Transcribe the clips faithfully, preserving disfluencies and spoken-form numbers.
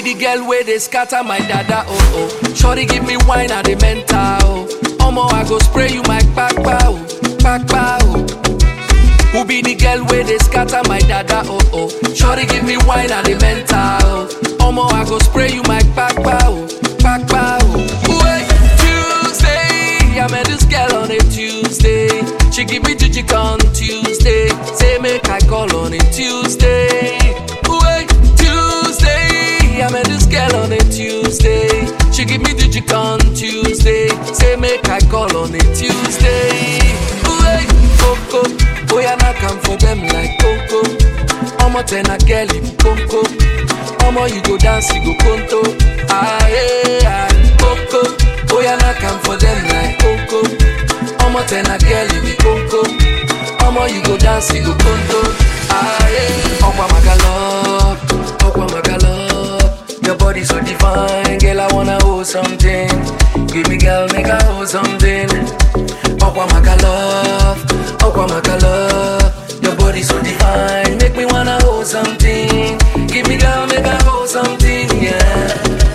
the girl where they scatter my dada, oh oh. Shorty give me wine at the mental, oh. Omo, I go spray you my kpakpa, oh, kpakpa, oh. Who be the girl where they scatter my dada, oh oh. Shorty give me wine at the mental, oh. Omo, I go spray you my kpakpa, oh, kpakpa, oh. Wait, Tuesday, I met this girl on a Tuesday. She give me jujik on Tuesday. Say make I call on a Tuesday. Wait, Tuesday, I met this girl on a Tuesday. She give me jujik on Tuesday. Say make I call on a Tuesday. Wait, Coco, boy I not come for them like Coco. Omo ten a girl you Coco. Omo you go dance you go conto. Ah yeah, Coco, boy I not come for them like Coco. Omo ten a girl you be Coco. Omo you go dance you go conto. Ah yeah, Okwa Magalo, Okwa Magalo. Your body so divine, girl I wanna hold something. Give me girl make I hold something. Okwa Magalo, Okwa Magalo. Your body so divine, make me wanna hold something. Give me girl make I hold something, yeah.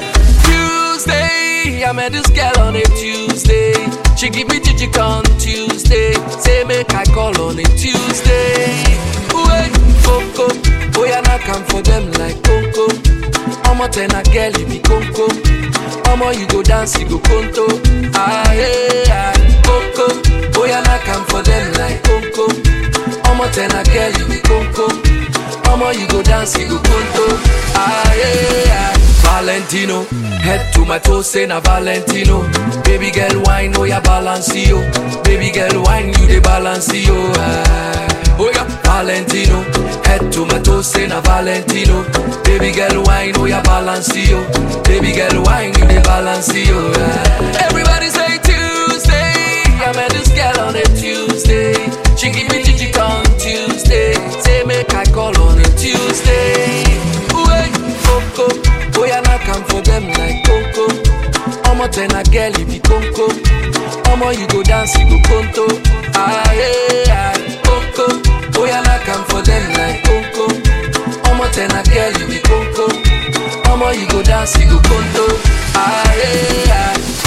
Tuesday, I met this girl on a Tuesday. She give me jijik on Tuesday. Say make I call on a Tuesday. Wait, Coco, boy I not come for them like Coco. Omo ten a girl you be Coco. Omo you go dance you go conto. Ah yeah, Coco, boy I not come for them like Coco. Omo ten a girl you be Coco. Omo you go dance you go conto. Ah yeah, Valentino, head to my toes say na Valentino. Baby girl wine oh ya balance yo. Baby girl wine you the balance yo. Ah, oh ya Valentino, head to my toes say na Valentino. Baby girl wine oh ya balance yo. Baby girl wine you the balance yo. Ah. Everybody say Tuesday, I met this girl on a Tuesday. She give me jijik on Tuesday. Say make I call on a Tuesday. Wait, Coco, boy I not come for them like Coco. Omo ten a girl you be Coco. Omo you go dance you go conto. Ah yeah, Coco, boy I not come for them like Coco. Omo ten a girl you be Coco. Omo you go dance you go conto. Ah yeah.